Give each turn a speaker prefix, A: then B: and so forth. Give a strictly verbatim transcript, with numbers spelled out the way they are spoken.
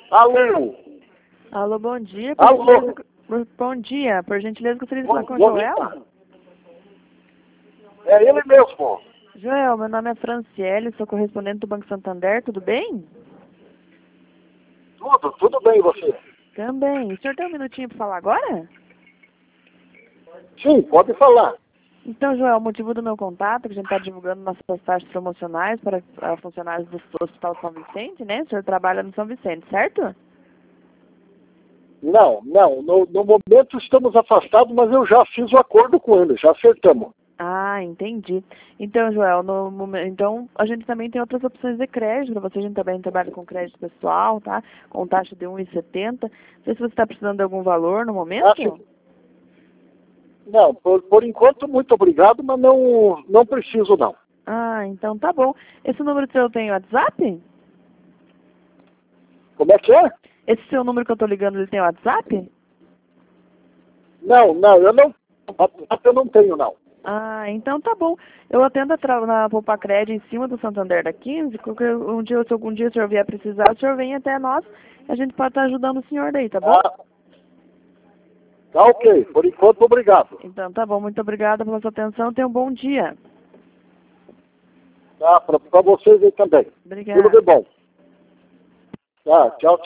A: Alô?
B: Alô, bom dia. Por
A: Alô?
B: gentileza, por- bom dia. Por gentileza, gostaria de falar com o
A: Bom
B: Joel.
A: dia. É ele mesmo.
B: Joel, meu nome é Franciele, sou correspondente do Banco Santander, tudo bem?
A: Tudo, tudo bem, você?
B: Também. O senhor tem um minutinho para falar agora?
A: Sim, pode falar.
B: Então, Joel, o motivo do meu contato é que a gente está divulgando nossas postagens promocionais para ah, funcionários do Hospital São Vicente, né? O senhor trabalha no São Vicente, certo?
A: Não, não, no, no momento estamos afastados, mas eu já fiz o acordo com ele, já acertamos.
B: Ah, entendi. Então, Joel, no momen- então a gente também tem outras opções de crédito para você. A gente também trabalha com crédito pessoal, tá? Com taxa de um vírgula setenta. Não sei se você está precisando de algum valor no momento.
A: Acho, não, por, por enquanto, muito obrigado, mas não, não preciso não.
B: Ah, então tá bom. Esse número seu tem WhatsApp?
A: Como é que é?
B: Esse seu número que eu tô ligando, ele tem WhatsApp?
A: Não, não, eu não, WhatsApp eu não tenho não.
B: Ah, então tá bom. Eu atendo a tra- na Poupa Crédito em cima do Santander da quinze. Qualquer um dia, se algum dia o senhor vier precisar, o senhor vem até nós. A gente pode estar ajudando o senhor daí, tá bom?
A: Ah, tá ok, por enquanto, obrigado.
B: Então tá bom. Muito obrigada pela sua atenção. Tenha um bom dia.
A: Tá, para vocês aí também.
B: Obrigada.
A: Tudo de bom. Tá, tchau,